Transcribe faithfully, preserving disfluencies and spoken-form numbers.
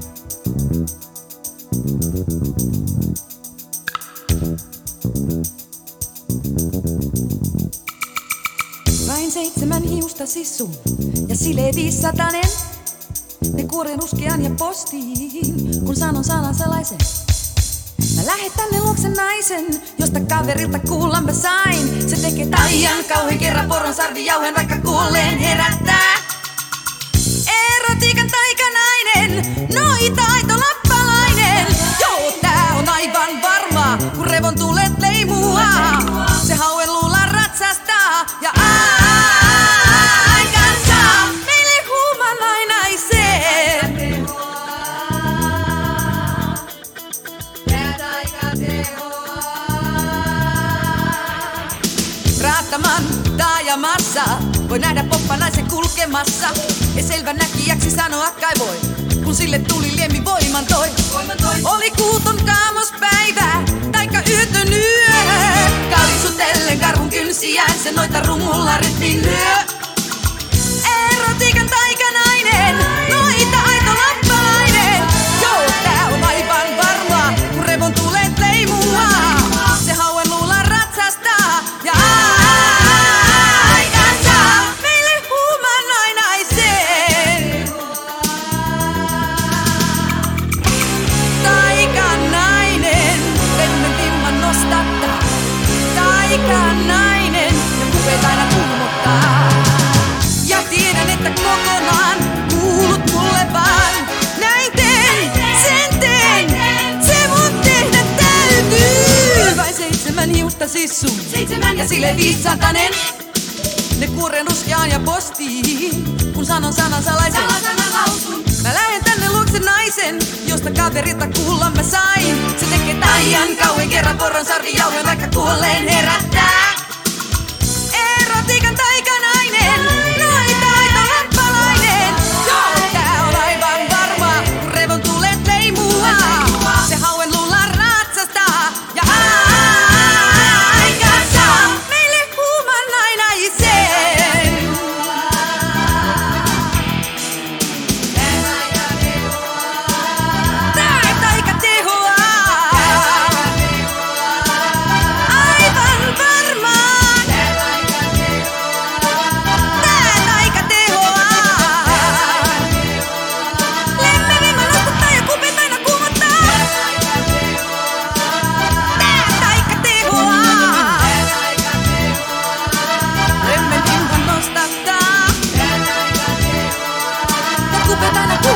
Vain seitsemän hiusta sissun ja silee viisisatanen. Ne kuoren ruskean ja postiin, kun sanon sanan salaisen. Mä lähet tänne luokse naisen, josta kaverilta kuullaan mä sain. Se tekee taian kauhean kerran poron sarvi jauhen, vaikka kuolleen herättää. Erotiikan taikanainen, noita aito lappalainen. Joo, tää on aivan varma, kun revon tulet leimua. Se hauen luulla ratsastaa ja aikansa meille humalainaisen. Raattaman taajamassa voi nähdä poppanaisen kulkemassa. Ja selvä näkijäksi sanoa kai voi, kun sille tuli liemi voiman toi. Oli kuuton kaamospäivä, taikka yötön yö. Kaalisutellen karhun kynsiään, se noita rumulla rytmin lyö. Erotiikan taikanainen, noita aito lappalainen. Joo, tää on aivan varma, kun revon tulet leimua. Se hauen luulla ratsastaa ja aikansa meille humanainaisen. Taikanainen, remmen vimman nostattaa. Taikanainen, ja kuvet aina kuumottaa. Ja tiedän, että kokonaan kuulut mulle vaan. Näin teen, sen teen, se mun tehdä täytyy. Vain seitsemän hiusta sissun, seitsemän ja sille viisisatanen. Ne kuoren ruskeaan ja postiin, kun sanon sanan salaisen. Mä lähen tänne luokse naisen, josta kaverilta kuullaan mä sain. Se tekee taian kauhean kerran poron sarvi jauhen, vaikka kuolleen herättää. Erotiikan taikanainen, noita aito lappalainen. Joo, tää on aivan varma, kun revon tulet leimua. Se hauen luulla ratsastaa ja aikansa meille humanainaisen. Tää taika tehoaa, aivan varmaan. Tää taika tehoaa. Lemmevimma nostuttaa ja kupet aina kuumottaa. Tää taika tehoaa. Lemmevimma nostattaa ja kupet aina kuumottaa.